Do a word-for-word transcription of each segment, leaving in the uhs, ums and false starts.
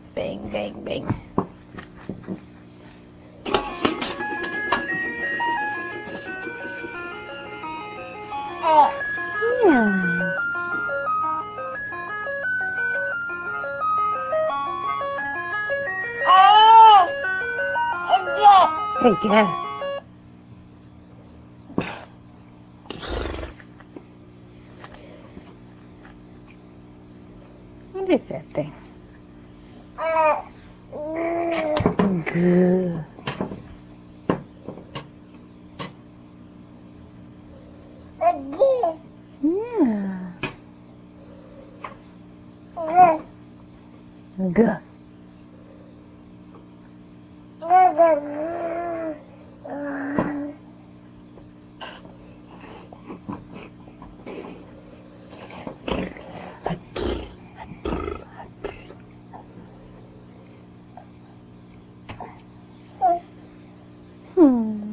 Bang, bang, bang. Yeah. Again. What is that thing? Good. Yeah. Good. Hmm.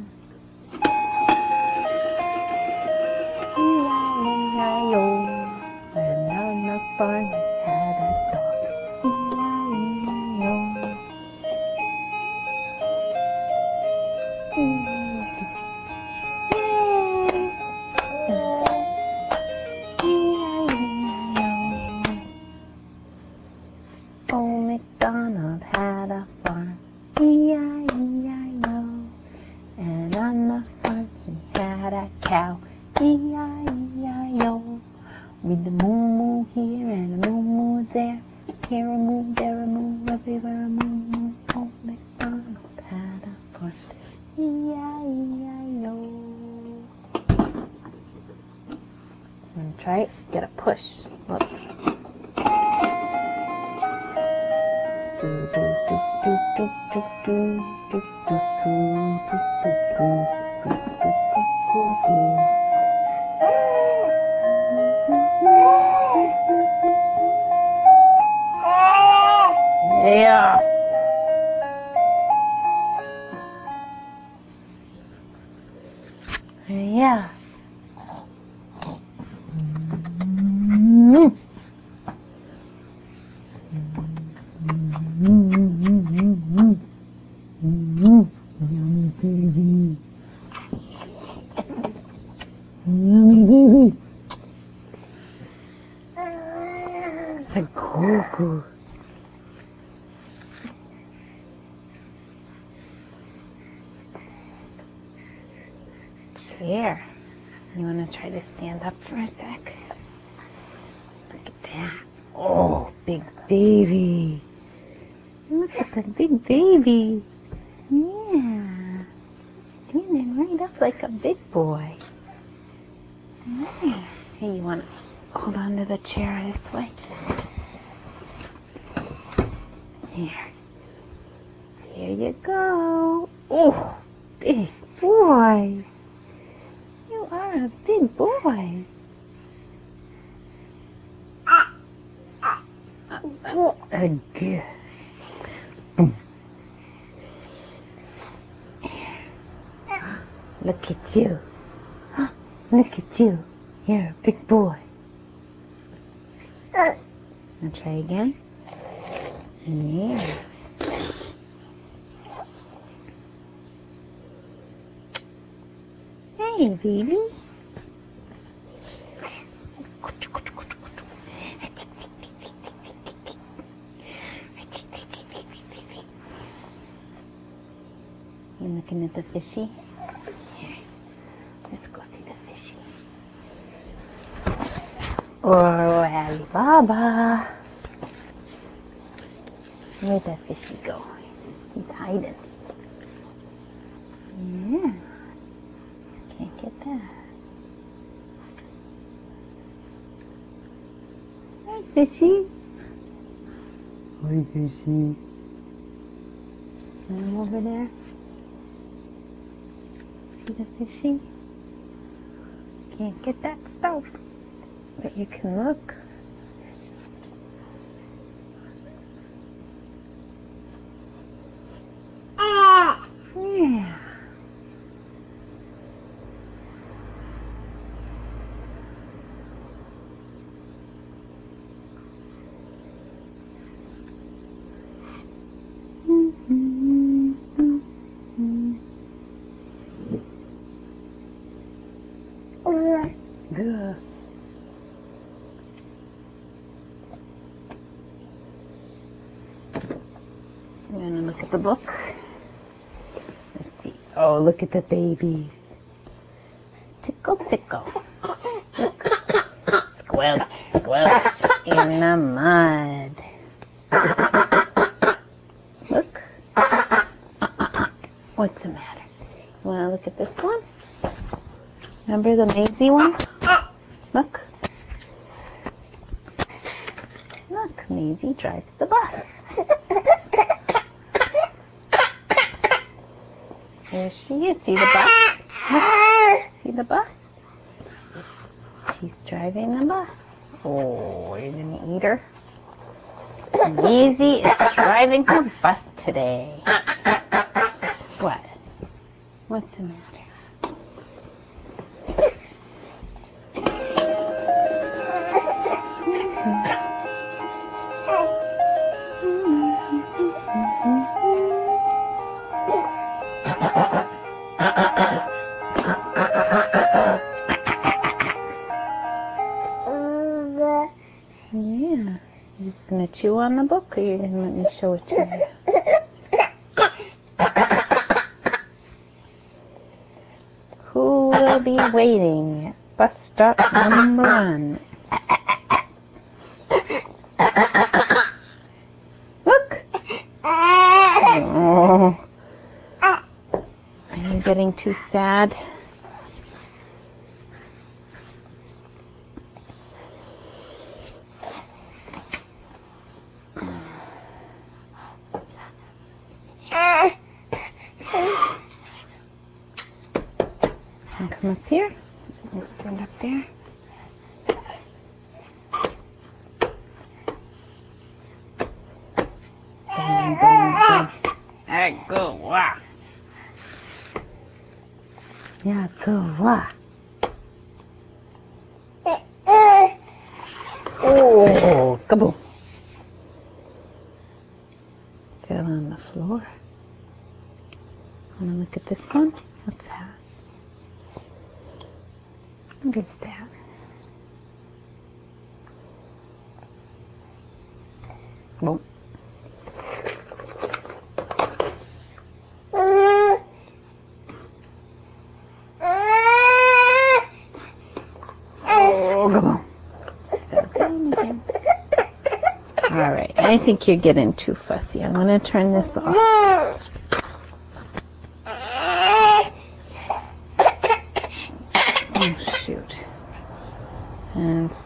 And on the farm had a dog. E I E I O. Old MacDonald had a farm, E I E I O. And on the farm he had a cow, E I E I O. With the moo-moo here and a moo-moo there, here a moo, there a moo, everywhere a moo-moo. Old MacDonald had a farm, E I E I O. I'm gonna try it. Get a push. Look. Do do do do do do do do do do do do do do. Yeah. Yeah. Yummy baby. Yummy baby. A cuckoo. Chair. You want to try to stand up for a sec? Look at that. Oh, big baby. Look at the big baby. Yeah. Standing right up like a big boy. Yeah. Hey, you want to hold on to the chair this way? Here. Here you go. Oh, big boy. You are a big boy. Good. Look at you. Look at you. You're a big boy. Now try again. Yeah. Hey, baby. You looking at the fishy? Here, let's go see the fishy. Oh, Alibaba. Where'd that fishy go? He's hiding. Yeah. Can't get that. Hi, fishy. Hi, fishy. Him over there. See the fishy? Can't get that stuff. But you can look. Yeah. I'm going to look at the book. Let's see. Oh, look at the babies. Tickle, tickle. Look. Squelch, squelch in the mud. Look. What's the matter? You want to look at this one? Remember the Maisie one? Look. Look, Maisie drives the bus. There she is. See the bus? Look. See the bus? She's driving the bus. Oh, are you going to eat her? Maisie is driving her bus today. What? What's the matter? Yeah. You're just going to chew on the book, or you're going to let me show it to you? Who will be waiting at bus stop number one? Look! Oh. Are you getting too sad? And come up here. Let's stand up there. Boom, boom, boom. Agawa. Yeah, Agawa. Oh, kaboom. Fell on the floor. Want to look at this one? What's that? What is that? Boom. Oh, kaboom. All right, I think you're getting too fussy. I'm going to turn this off. Oh, shoot. And